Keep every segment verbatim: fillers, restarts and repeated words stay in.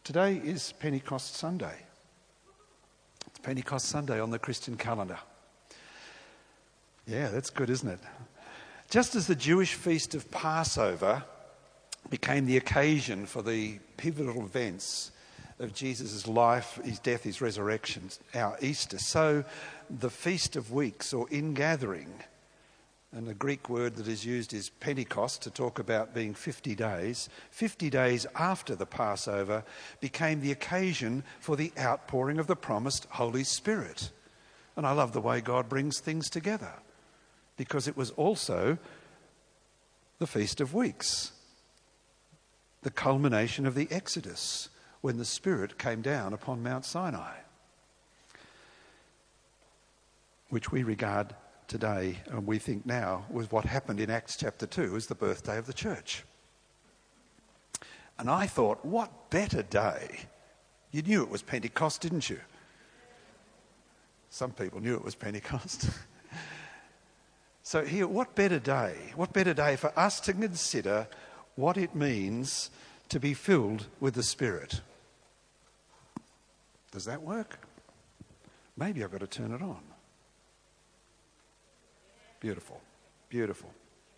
Today is Pentecost Sunday. It's Pentecost Sunday on the Christian calendar. Yeah, that's good, isn't it? Just as the Jewish feast of Passover became the occasion for the pivotal events of Jesus' life, his death, his resurrection, our Easter, so the Feast of Weeks, or ingathering, and the Greek word that is used is Pentecost, to talk about being fifty days. fifty days after the Passover became the occasion for the outpouring of the promised Holy Spirit. And I love the way God brings things together, because it was also the Feast of Weeks, the culmination of the Exodus, when the Spirit came down upon Mount Sinai, which we regard today, and we think now, was what happened in Acts chapter two as the birthday of the church. And I thought, what better day? You knew it was Pentecost, didn't you? Some people knew it was Pentecost. So here, what better day? What better day for us to consider what it means to be filled with the Spirit? Does that work? Maybe I've got to turn it on. Beautiful, beautiful.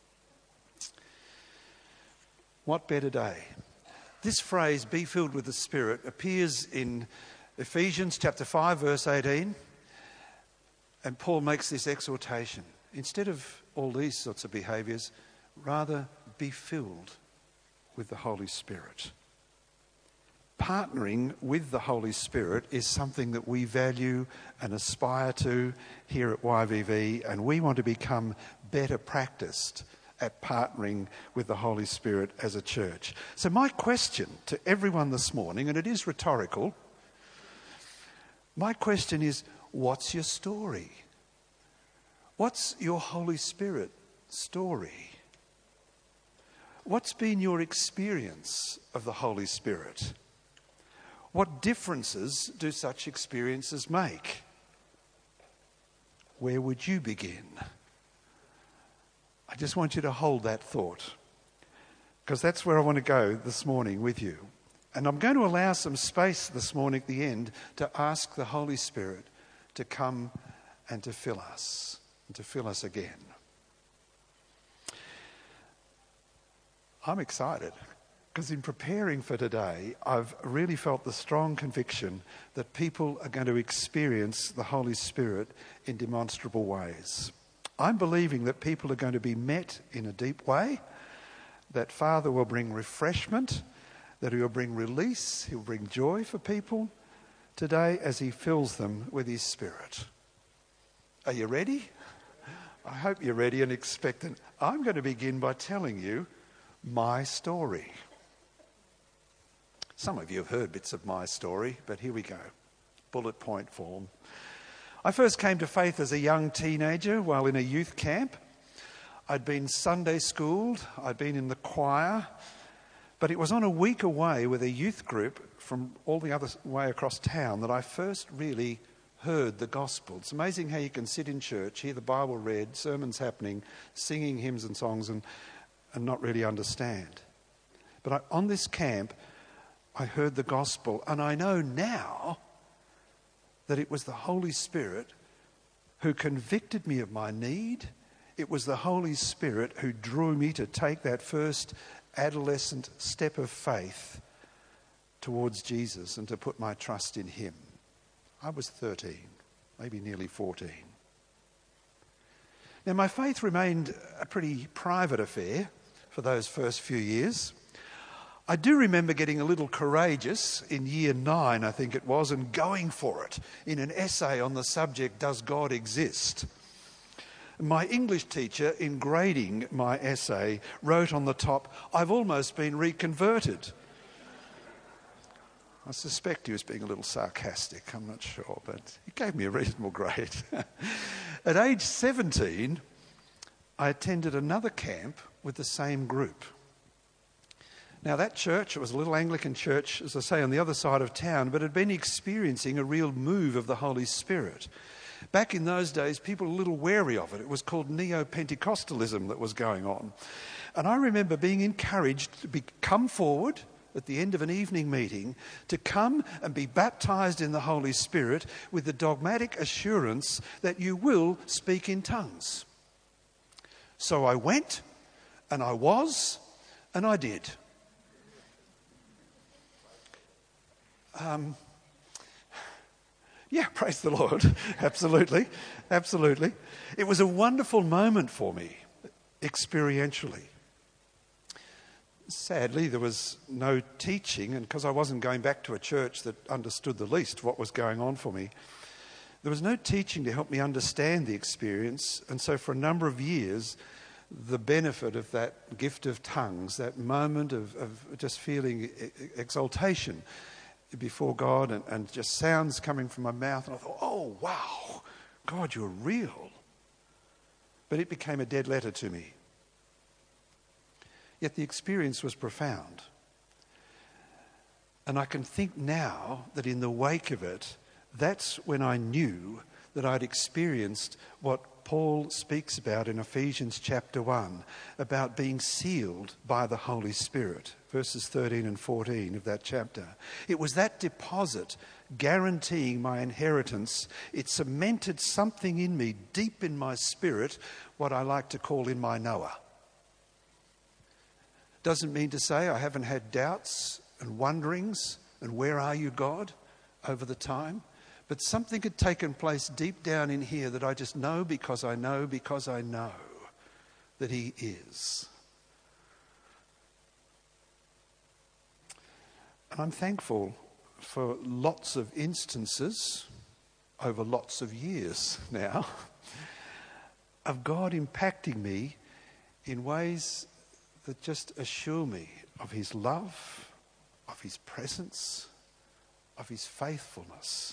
What better day? This phrase, be filled with the Spirit, appears in Ephesians chapter five, verse eighteen. And Paul makes this exhortation. Instead of all these sorts of behaviours, rather be filled with the Holy Spirit. Partnering with the Holy Spirit is something that we value and aspire to here at Y V V, and we want to become better practiced at partnering with the Holy Spirit as a church. So my question to everyone this morning, and it is rhetorical, my question is, what's your story? What's your Holy Spirit story? What's been your experience of the Holy Spirit? What differences do such experiences make? Where would you begin? I just want you to hold that thought, because that's where I want to go this morning with you. And I'm going to allow some space this morning at the end to ask the Holy Spirit to come and to fill us, and to fill us again. I'm excited, because in preparing for today, I've really felt the strong conviction that people are going to experience the Holy Spirit in demonstrable ways. I'm believing that people are going to be met in a deep way, that Father will bring refreshment, that he will bring release, he will bring joy for people today as he fills them with his Spirit. Are you ready? I hope you're ready and expectant. I'm going to begin by telling you my story. Some of you have heard bits of my story, but here we go. Bullet point form. I first came to faith as a young teenager while in a youth camp. I'd been Sunday schooled, I'd been in the choir, but it was on a week away with a youth group from all the other way across town that I first really heard the gospel. It's amazing how you can sit in church, hear the Bible read, sermons happening, singing hymns and songs, and, and not really understand. But I, on this camp, I heard the gospel, and I know now that it was the Holy Spirit who convicted me of my need. It was the Holy Spirit who drew me to take that first adolescent step of faith towards Jesus and to put my trust in him. I was thirteen, maybe nearly fourteen. Now, my faith remained a pretty private affair for those first few years. I do remember getting a little courageous in year nine, I think it was, and going for it in an essay on the subject, Does God Exist? My English teacher, in grading my essay, wrote on the top, I've almost been reconverted. I suspect he was being a little sarcastic, I'm not sure, but he gave me a reasonable grade. At age seventeen, I attended another camp with the same group. Now, that church, it was a little Anglican church, as I say, on the other side of town, but had been experiencing a real move of the Holy Spirit. Back in those days, people were a little wary of it. It was called Neo-Pentecostalism that was going on. And I remember being encouraged to be, come forward at the end of an evening meeting to come and be baptized in the Holy Spirit with the dogmatic assurance that you will speak in tongues. So I went, and I was, and I did. Um, yeah, praise the Lord. Absolutely, absolutely. It was a wonderful moment for me, experientially. Sadly, there was no teaching, and because I wasn't going back to a church that understood the least what was going on for me, there was no teaching to help me understand the experience. And so for a number of years, the benefit of that gift of tongues, that moment of, of just feeling exaltation before God and, and just sounds coming from my mouth, and I thought, oh, wow, God, you're real. But it became a dead letter to me. Yet the experience was profound. And I can think now that in the wake of it, that's when I knew that I'd experienced what Paul speaks about in Ephesians chapter one, about being sealed by the Holy Spirit, verses thirteen and fourteen of that chapter. It was that deposit guaranteeing my inheritance. It cemented something in me, deep in my spirit, what I like to call in my Noah. Doesn't mean to say I haven't had doubts and wonderings and where are you, God, over the time. But something had taken place deep down in here that I just know because I know because I know that he is. And I'm thankful for lots of instances over lots of years now of God impacting me in ways that just assure me of his love, of his presence, of his faithfulness.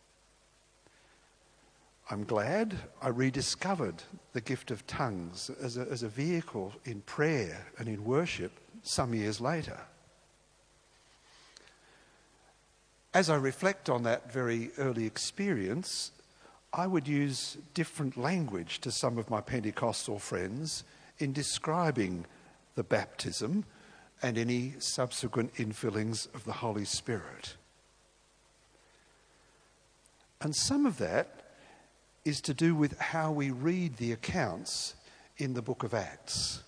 I'm glad I rediscovered the gift of tongues as a, as a vehicle in prayer and in worship some years later. As I reflect on that very early experience, I would use different language to some of my Pentecostal friends in describing the baptism and any subsequent infillings of the Holy Spirit. And some of that is to do with how we read the accounts in the book of Acts.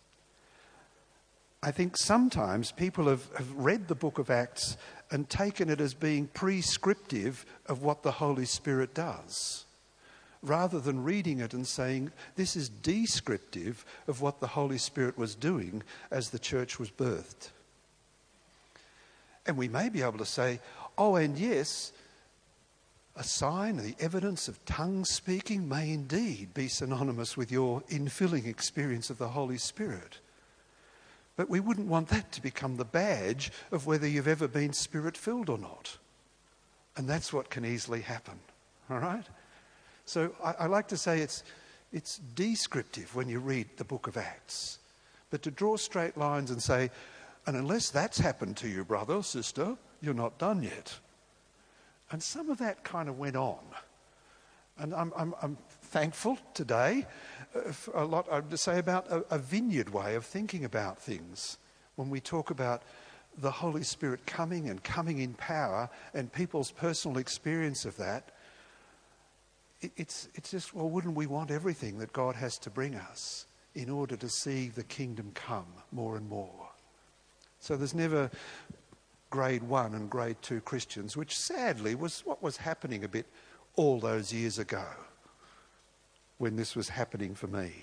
I think sometimes people have, have read the book of Acts and taken it as being prescriptive of what the Holy Spirit does, rather than reading it and saying, this is descriptive of what the Holy Spirit was doing as the church was birthed. And we may be able to say, oh, and yes, a sign, the evidence of tongue speaking may indeed be synonymous with your infilling experience of the Holy Spirit. But we wouldn't want that to become the badge of whether you've ever been Spirit-filled or not. And that's what can easily happen, all right? So I, I like to say it's, it's descriptive when you read the book of Acts. But to draw straight lines and say, and unless that's happened to you, brother, sister, you're not done yet. And some of that kind of went on. And I'm, I'm, I'm thankful today uh, for a lot I have to say about a, a vineyard way of thinking about things. When we talk about the Holy Spirit coming and coming in power and people's personal experience of that, it, it's, it's just, well, wouldn't we want everything that God has to bring us in order to see the kingdom come more and more? So there's never grade one and grade two Christians, which sadly was what was happening a bit all those years ago when this was happening for me.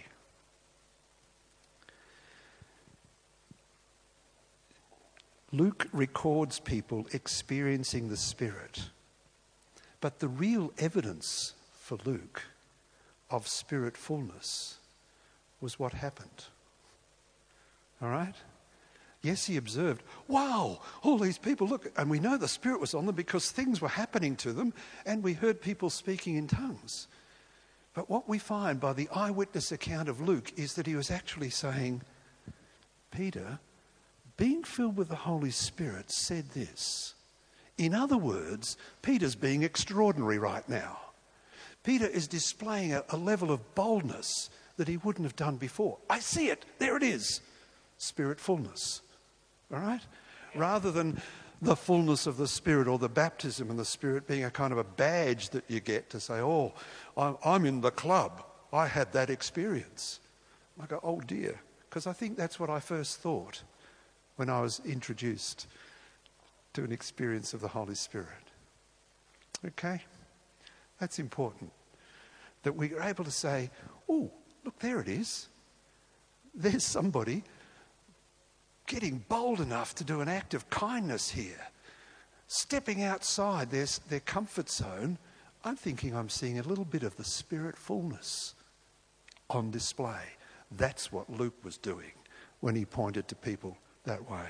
Luke records people experiencing the Spirit, but the real evidence for Luke of Spirit fullness was what happened. All right? Yes, he observed, wow, all these people, look, and we know the Spirit was on them because things were happening to them and we heard people speaking in tongues. But what we find by the eyewitness account of Luke is that he was actually saying, Peter, being filled with the Holy Spirit, said this. In other words, Peter's being extraordinary right now. Peter is displaying a, a level of boldness that he wouldn't have done before. I see it, there it is, Spirit fullness. All right? rather than the fullness of the Spirit or the baptism in the Spirit being a kind of a badge that you get to say, oh, I'm in the club. I had that experience. I go, oh dear, because I think that's what I first thought when I was introduced to an experience of the Holy Spirit. Okay? That's important. That we are able to say, oh, look, there it is. There's somebody getting bold enough to do an act of kindness here. Stepping outside their, their comfort zone. I'm thinking I'm seeing a little bit of the Spirit fullness on display. That's what Luke was doing when he pointed to people that way.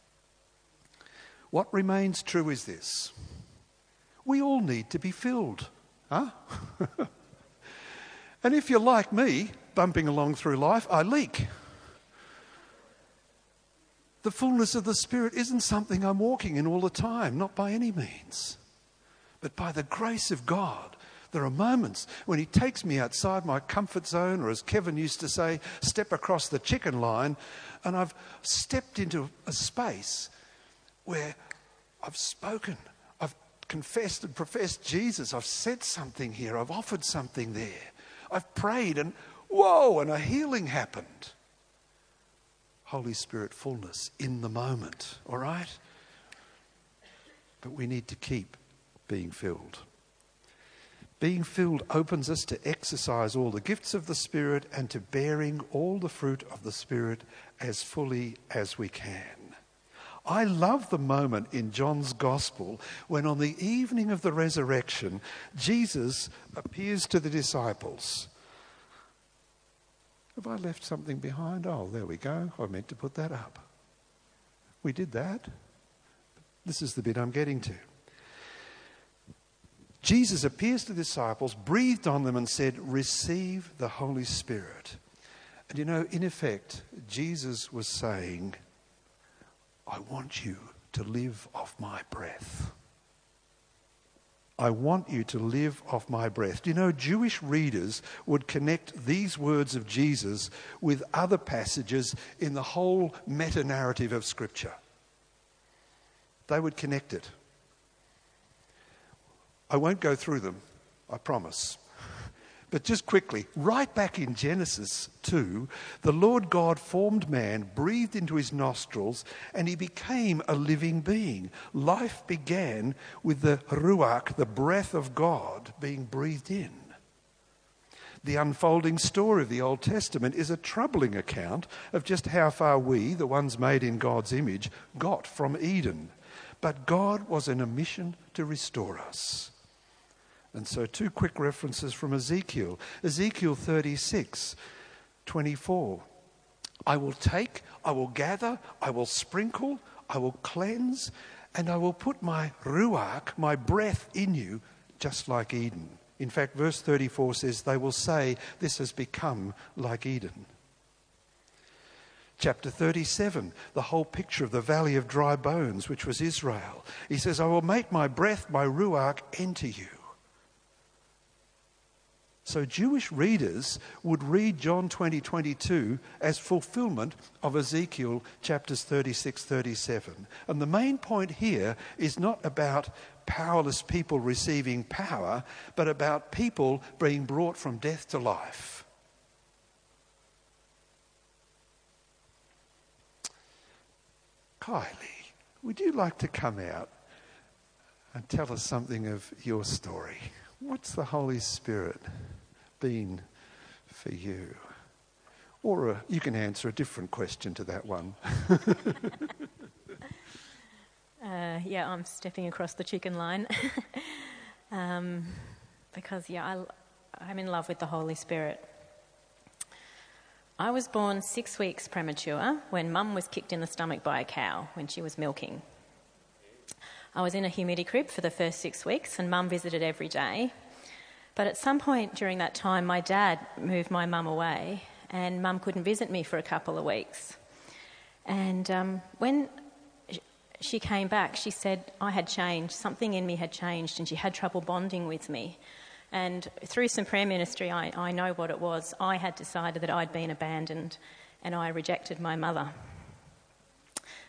What remains true is this. We all need to be filled. Huh? And if you're like me, bumping along through life, I leak. The fullness of the Spirit isn't something I'm walking in all the time, not by any means. But by the grace of God, there are moments when he takes me outside my comfort zone, or as Kevin used to say, step across the chicken line, and I've stepped into a space where I've spoken, I've confessed and professed Jesus, I've said something here, I've offered something there, I've prayed, and whoa, and a healing happened. Holy Spirit fullness in the moment, all right? But we need to keep being filled. Being filled opens us to exercise all the gifts of the Spirit and to bearing all the fruit of the Spirit as fully as we can. I love the moment in John's Gospel when on the evening of the resurrection, Jesus appears to the disciples. Have I left something behind? Oh, there we go. I meant to put that up. We did that. This is the bit I'm getting to. Jesus appears to the disciples, breathed on them and said, receive the Holy Spirit. And you know, in effect, Jesus was saying, I want you to live off my breath. I want you to live off my breath. Do you know, Jewish readers would connect these words of Jesus with other passages in the whole meta-narrative of Scripture. They would connect it. I won't go through them, I promise. But just quickly, right back in Genesis two, the Lord God formed man, breathed into his nostrils, and he became a living being. Life began with the ruach, the breath of God, being breathed in. The unfolding story of the Old Testament is a troubling account of just how far we, the ones made in God's image, got from Eden. But God was in a mission to restore us. And so two quick references from Ezekiel. Ezekiel thirty-six, twenty-four. I will take, I will gather, I will sprinkle, I will cleanse, and I will put my ruach, my breath in you, just like Eden. In fact, verse thirty-four says, they will say, this has become like Eden. Chapter thirty-seven, the whole picture of the valley of dry bones, which was Israel. He says, I will make my breath, my ruach, enter you. So Jewish readers would read John twenty, twenty-two as fulfillment of Ezekiel chapters thirty-six, thirty-seven. And the main point here is not about powerless people receiving power, but about people being brought from death to life. Kylie, would you like to come out and tell us something of your story? What's the Holy Spirit been for you? Or uh, you can answer a different question to that one. uh, yeah, I'm stepping across the chicken line. um, because, yeah, I, I'm in love with the Holy Spirit. I was born six weeks premature when Mum was kicked in the stomach by a cow when she was milking. I was in a humidity crib for the first six weeks and Mum visited every day. But at some point during that time, my dad moved my mum away and Mum couldn't visit me for a couple of weeks. And um, when she came back, she said I had changed, something in me had changed, and she had trouble bonding with me. And through some prayer ministry, I, I know what it was. I had decided that I'd been abandoned and I rejected my mother.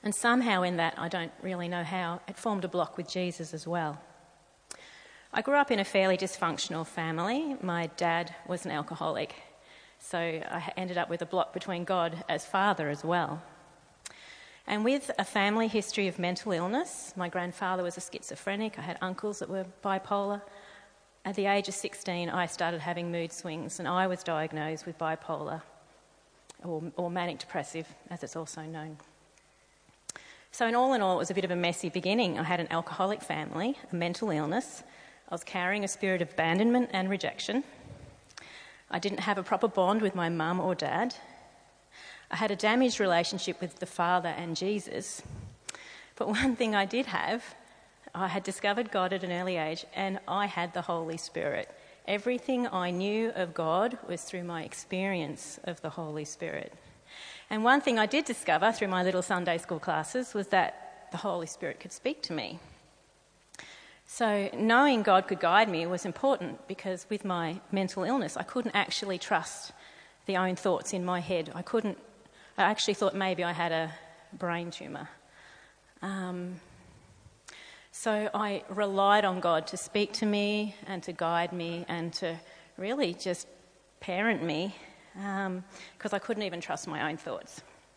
And somehow in that, I don't really know how, it formed a block with Jesus as well. I grew up in a fairly dysfunctional family. My dad was an alcoholic, so I ended up with a block between God as father as well. And with a family history of mental illness, my grandfather was a schizophrenic, I had uncles that were bipolar. At the age of sixteen, I started having mood swings, and I was diagnosed with bipolar, or, or manic depressive, as it's also known. So in all in all, it was a bit of a messy beginning. I had an alcoholic family, a mental illness. I was carrying a spirit of abandonment and rejection. I didn't have a proper bond with my mum or dad. I had a damaged relationship with the Father and Jesus. But one thing I did have, I had discovered God at an early age, and I had the Holy Spirit. Everything I knew of God was through my experience of the Holy Spirit. And one thing I did discover through my little Sunday school classes was that the Holy Spirit could speak to me. So knowing God could guide me was important, because with my mental illness, I couldn't actually trust the own thoughts in my head. I couldn't, I actually thought maybe I had a brain tumour. Um, so I relied on God to speak to me and to guide me and to really just parent me, because um, I couldn't even trust my own thoughts.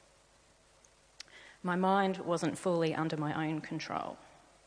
My mind wasn't fully under my own control.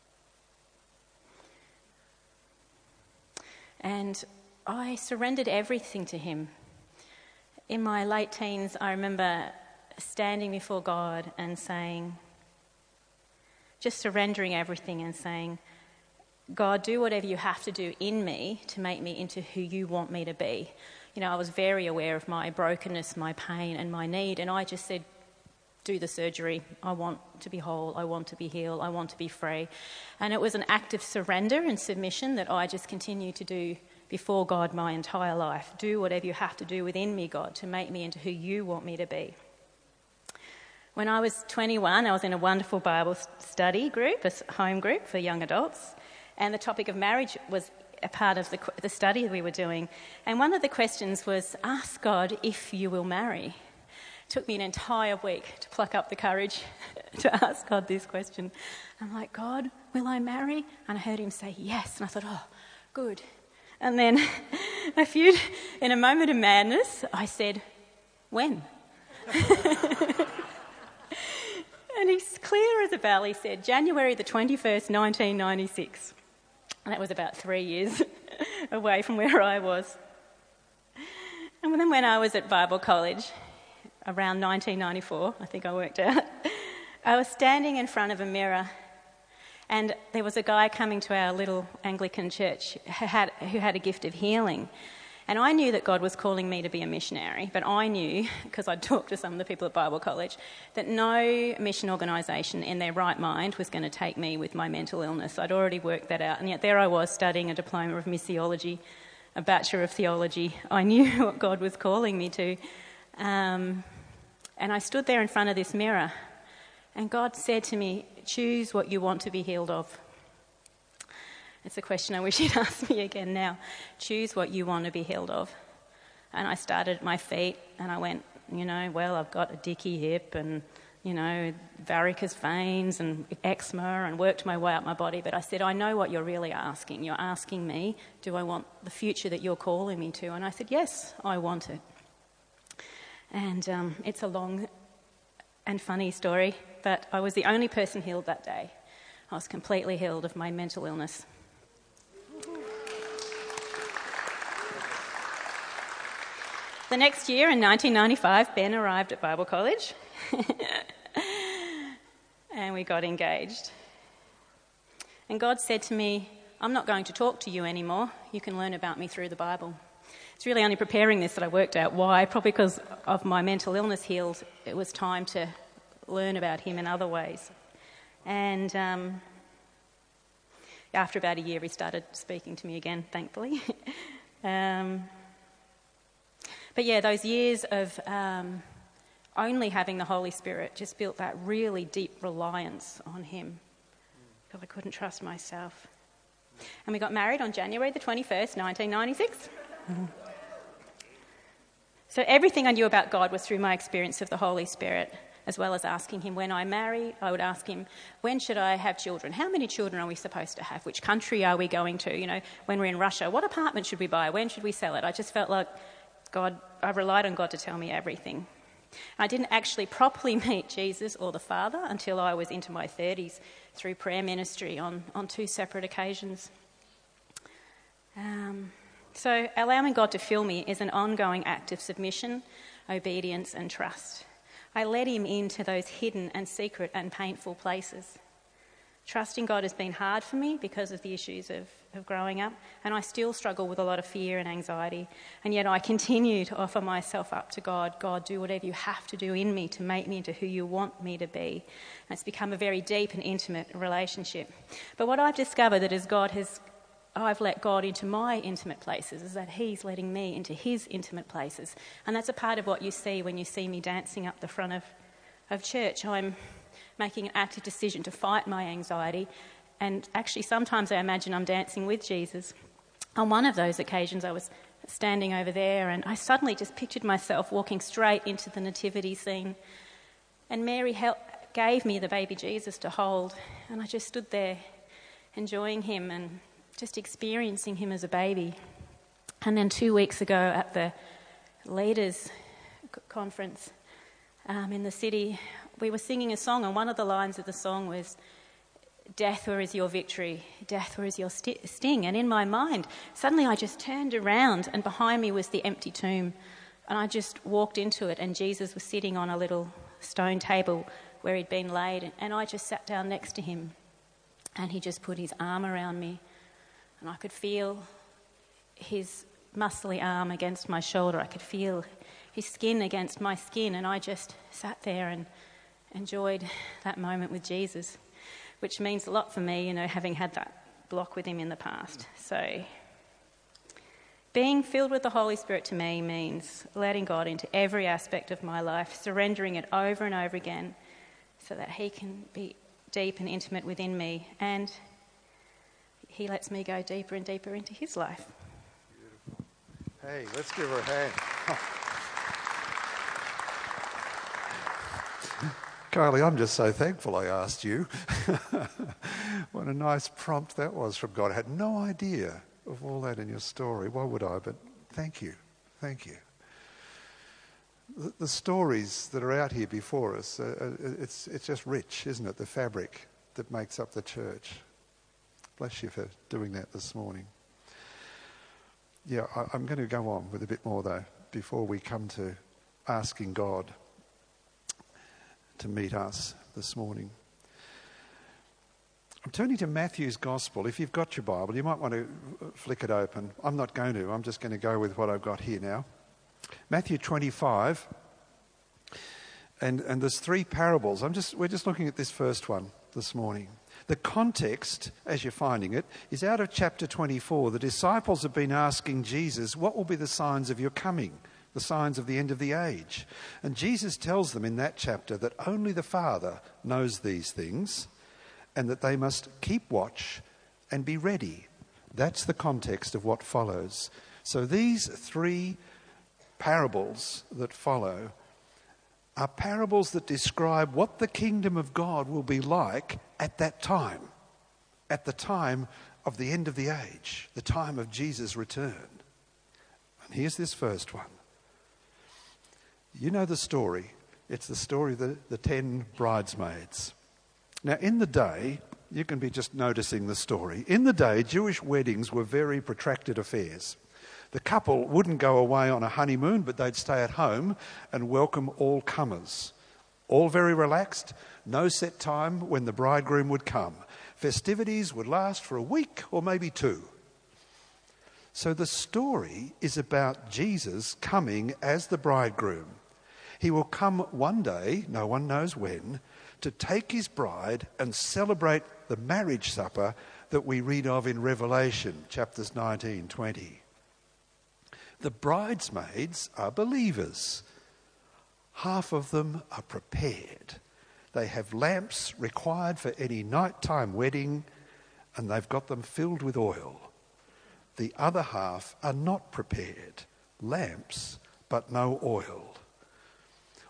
And I surrendered everything to him. In my late teens, I remember standing before God and saying, just surrendering everything and saying, God, do whatever you have to do in me to make me into who you want me to be. You know, I was very aware of my brokenness, my pain and my need, and I just said, do the surgery. I want to be whole. I want to be healed. I want to be free. And it was an act of surrender and submission that I just continued to do before God my entire life. Do whatever you have to do within me, God, to make me into who you want me to be. When I was twenty-one, I was in a wonderful Bible study group, a home group for young adults, and the topic of marriage was a part of the, the study we were doing. And one of the questions was, ask God if you will marry. It took me an entire week to pluck up the courage to ask God this question. I'm like, God, will I marry? And I heard him say yes. And I thought, oh, good. And then a few, in a moment of madness, I said, when? And he's clear as a bell. He said, January the twenty-first, nineteen ninety-six. And that was about three years away from where I was. And then when I was at Bible college, around nineteen ninety-four, I think I worked out, I was standing in front of a mirror, and there was a guy coming to our little Anglican church who had, who had a gift of healing. And I knew that God was calling me to be a missionary, but I knew, because I'd talked to some of the people at Bible college, that no mission organisation in their right mind was going to take me with my mental illness. I'd already worked that out, and yet there I was studying a diploma of missiology, a Bachelor of Theology. I knew what God was calling me to. Um, and I stood there in front of this mirror, and God said to me, choose what you want to be healed of. It's a question I wish he'd ask me again now. Choose what you want to be healed of. And I started at my feet, and I went, you know, well, I've got a dicky hip and, you know, varicose veins and eczema, and worked my way up my body. But I said, I know what you're really asking. You're asking me, do I want the future that you're calling me to? And I said, yes, I want it. And um, it's a long and funny story, but I was the only person healed that day. I was completely healed of my mental illness. The next year, in nineteen ninety-five, Ben arrived at Bible college and we got engaged. And God said to me, I'm not going to talk to you anymore. You can learn about me through the Bible. It's really only preparing this that I worked out why. Probably because of my mental illness healed, it was time to learn about him in other ways. And um, after about a year, he started speaking to me again, thankfully. um, but yeah, those years of um, only having the Holy Spirit just built that really deep reliance on him, because I couldn't trust myself. And we got married on January the twenty-first, nineteen ninety-six. So everything I knew about God was through my experience of the Holy Spirit. as well as asking him when I marry. I would ask him, when should I have children? How many children are we supposed to have? Which country are we going to? You know, when we're in Russia, what apartment should we buy? When should we sell it? I just felt like God, I relied on God to tell me everything. I didn't actually properly meet Jesus or the Father until I was into my thirties through prayer ministry on, on two separate occasions. Um, so allowing God to fill me is an ongoing act of submission, obedience and trust. I let him into those hidden and secret and painful places. Trusting God has been hard for me because of the issues of, of growing up, and I still struggle with a lot of fear and anxiety, and yet I continue to offer myself up to God. God, do whatever you have to do in me to make me into who you want me to be. And it's become a very deep and intimate relationship. But what I've discovered that as God has, I've let God into my intimate places, is that he's letting me into his intimate places. And that's a part of what you see when you see me dancing up the front of, of church. I'm making an active decision to fight my anxiety, and actually sometimes I imagine I'm dancing with Jesus. On one of those occasions I was standing over there and I suddenly just pictured myself walking straight into the nativity scene, and Mary helped, gave me the baby Jesus to hold, and I just stood there enjoying him and just experiencing him as a baby. And then two weeks ago at the leaders conference um, in the city, we were singing a song, and one of the lines of the song was, "Death, where is your victory? Death, where is your st- sting?" And in my mind, suddenly I just turned around, and behind me was the empty tomb. And I just walked into it, and Jesus was sitting on a little stone table where he'd been laid. And I just sat down next to him, and he just put his arm around me. And I could feel his muscly arm against my shoulder. I could feel his skin against my skin. And I just sat there and enjoyed that moment with Jesus, which means a lot for me, you know, having had that block with him in the past. So being filled with the Holy Spirit to me means letting God into every aspect of my life, surrendering it over and over again so that he can be deep and intimate within me, and he lets me go deeper and deeper into his life. Beautiful. Hey, let's give her a hand. Kylie, I'm just so thankful I asked you. What a nice prompt that was from God. I had no idea of all that in your story. Why would I? But thank you. Thank you. The, the stories that are out here before us, uh, it's, it's just rich, isn't it? The fabric that makes up the church. Bless you for doing that this morning. Yeah, I, I'm going to go on with a bit more, though, before we come to asking God to meet us this morning. I'm turning to Matthew's Gospel. If you've got your Bible, you might want to flick it open. I'm not going to. I'm just going to go with what I've got here now. Matthew twenty-five. And, and there's three parables. I'm just, we're just looking at this first one this morning. The context, as you're finding it, is out of chapter twenty-four. The disciples have been asking Jesus, what will be the signs of your coming? The signs of the end of the age. And Jesus tells them in that chapter that only the Father knows these things and that they must keep watch and be ready. That's the context of what follows. So these three parables that follow are parables that describe what the kingdom of God will be like at that time, at the time of the end of the age, the time of Jesus' return. And here's this first one. You know the story. It's the story of the, the ten bridesmaids. Now, in the day, you can be just noticing the story. In the day, Jewish weddings were very protracted affairs. The couple wouldn't go away on a honeymoon, but they'd stay at home and welcome all comers. All very relaxed, no set time when the bridegroom would come. Festivities would last for a week or maybe two. So the story is about Jesus coming as the bridegroom. He will come one day, no one knows when, to take his bride and celebrate the marriage supper that we read of in Revelation, chapters nineteen, twenty. The bridesmaids are believers. Half of them are prepared. They have lamps required for any nighttime wedding, and they've got them filled with oil. The other half are not prepared. Lamps, but no oil.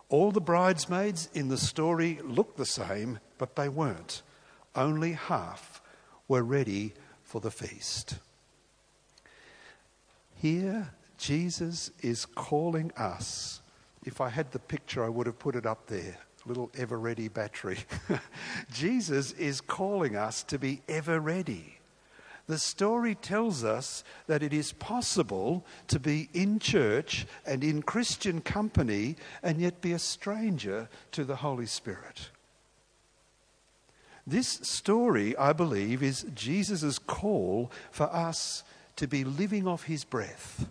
All the bridesmaids in the story looked the same, but they weren't. Only half were ready for the feast. Here, Jesus is calling us. If I had the picture, I would have put it up there. Little ever-ready battery. Jesus is calling us to be ever ready. The story tells us that it is possible to be in church and in Christian company and yet be a stranger to the Holy Spirit. This story, I believe, is Jesus' call for us to be living off his breath.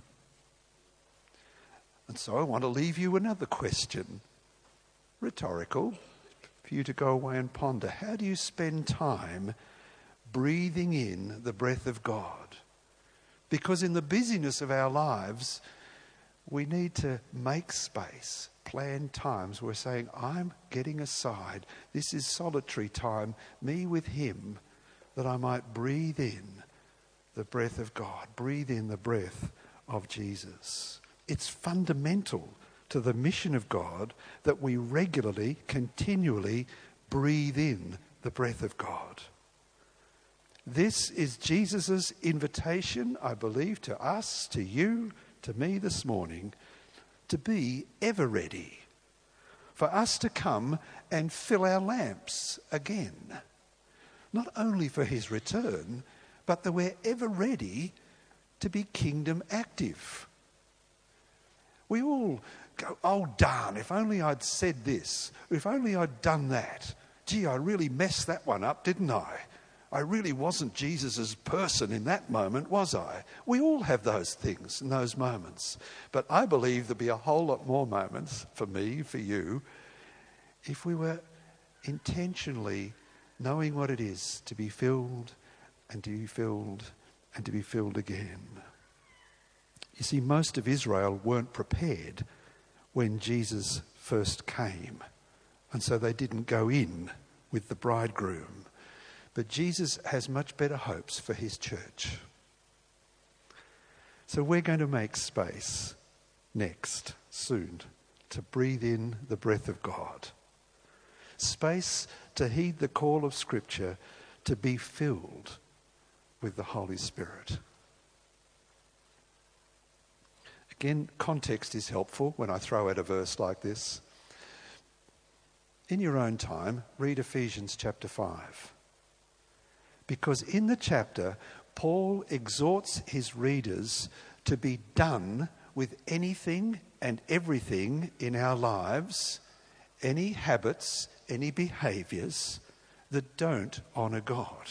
And so I want to leave you another question, rhetorical, for you to go away and ponder. How do you spend time breathing in the breath of God? Because in the busyness of our lives, we need to make space, plan times. We're saying, I'm getting aside. This is solitary time, me with him, that I might breathe in the breath of God, breathe in the breath of Jesus. It's fundamental to the mission of God that we regularly, continually breathe in the breath of God. This is Jesus' invitation, I believe, to us, to you, to me this morning, to be ever ready, for us to come and fill our lamps again, not only for his return, but that we're ever ready to be kingdom active. We all go, oh darn, if only I'd said this, if only I'd done that. Gee, I really messed that one up, didn't I? I really wasn't Jesus' person in that moment, was I? We all have those things and those moments. But I believe there'd be a whole lot more moments for me, for you, if we were intentionally knowing what it is to be filled and to be filled and to be filled again. You see, most of Israel weren't prepared when Jesus first came, and so they didn't go in with the bridegroom. But Jesus has much better hopes for his church. So we're going to make space next, soon, to breathe in the breath of God. Space to heed the call of Scripture to be filled with the Holy Spirit. Again, context is helpful when I throw out a verse like this. In your own time, read Ephesians chapter five. Because in the chapter, Paul exhorts his readers to be done with anything and everything in our lives, any habits, any behaviours that don't honour God.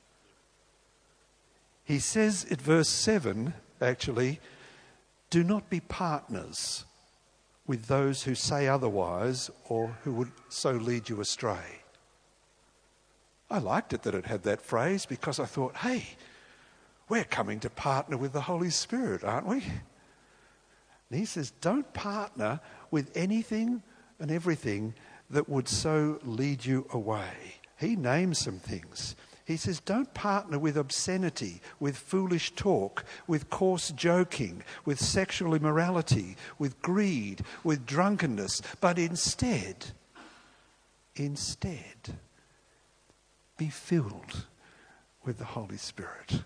He says at verse seven, actually, do not be partners with those who say otherwise or who would so lead you astray. I liked it that it had that phrase because I thought, hey, we're coming to partner with the Holy Spirit, aren't we? And he says, don't partner with anything and everything that would so lead you away. He names some things. He says, don't partner with obscenity, with foolish talk, with coarse joking, with sexual immorality, with greed, with drunkenness, but instead, instead, be filled with the Holy Spirit.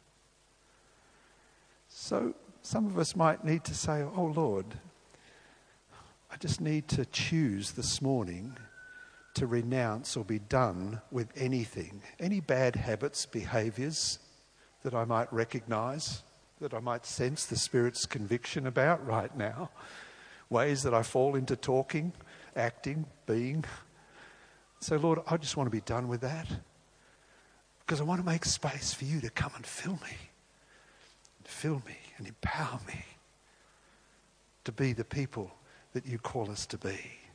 So some of us might need to say, oh Lord, I just need to choose this morning to renounce or be done with anything, any bad habits, behaviours that I might recognise, that I might sense the Spirit's conviction about right now, ways that I fall into talking, acting, being. So Lord, I just want to be done with that because I want to make space for you to come and fill me, and fill me and empower me to be the people that you call us to be.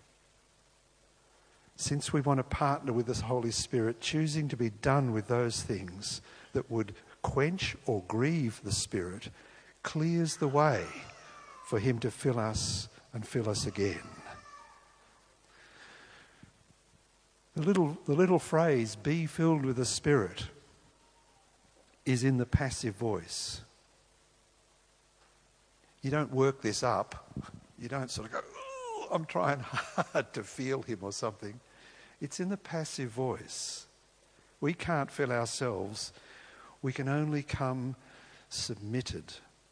Since we want to partner with the Holy Spirit, choosing to be done with those things that would quench or grieve the Spirit clears the way for him to fill us and fill us again. The little, the little phrase, be filled with the Spirit, is in the passive voice. You don't work this up. You don't sort of go, I'm trying hard to feel him or something. It's in the passive voice. We can't fill ourselves. We can only come submitted,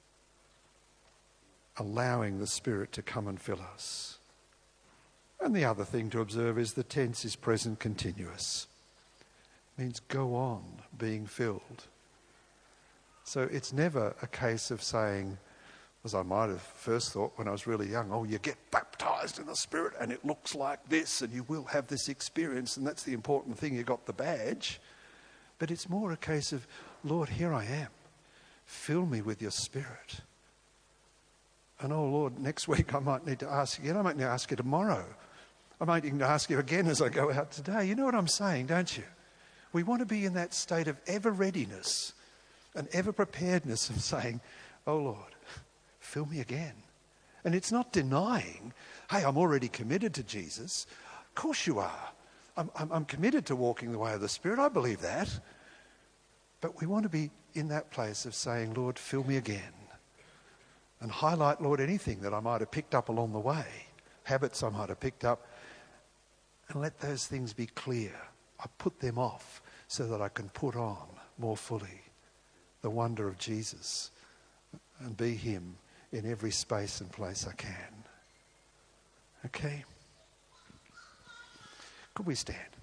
allowing the Spirit to come and fill us. And the other thing to observe is the tense is present continuous. It means go on being filled. So it's never a case of saying, as I might have first thought when I was really young, oh, you get baptised in the Spirit and it looks like this and you will have this experience and that's the important thing, you got the badge. But it's more a case of, Lord, here I am. Fill me with your Spirit. And oh, Lord, next week I might need to ask again. I might need to ask you tomorrow. I might need to ask you again as I go out today. You know what I'm saying, don't you? We want to be in that state of ever-readiness and ever-preparedness of saying, oh, Lord, fill me again. And it's not denying, hey, I'm already committed to Jesus. Of course you are. I'm, I'm, I'm committed to walking the way of the Spirit. I believe that. But we want to be in that place of saying, Lord, fill me again. And highlight, Lord, anything that I might have picked up along the way, habits I might have picked up, and let those things be clear. I put them off so that I can put on more fully the wonder of Jesus and be him in every space and place I can. Okay? Could we stand?